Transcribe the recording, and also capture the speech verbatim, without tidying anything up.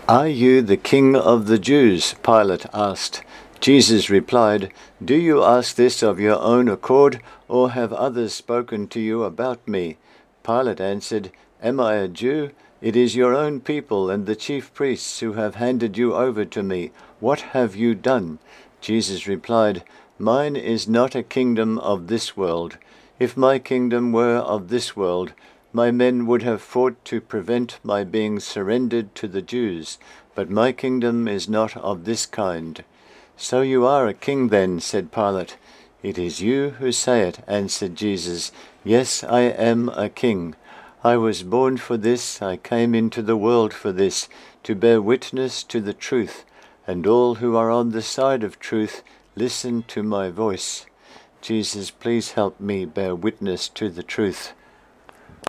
"Are you the king of the Jews?" Pilate asked. Jesus replied, "Do you ask this of your own accord, or have others spoken to you about me?" Pilate answered, "Am I a Jew? It is your own people and the chief priests who have handed you over to me. What have you done?" Jesus replied, "Mine is not a kingdom of this world. If my kingdom were of this world, my men would have fought to prevent my being surrendered to the Jews, but my kingdom is not of this kind." "So you are a king then," said Pilate. "It is you who say it," answered Jesus. "Yes, I am a king. I was born for this, I came into the world for this, to bear witness to the truth, and all who are on the side of truth listen to my voice." Jesus, please help me bear witness to the truth.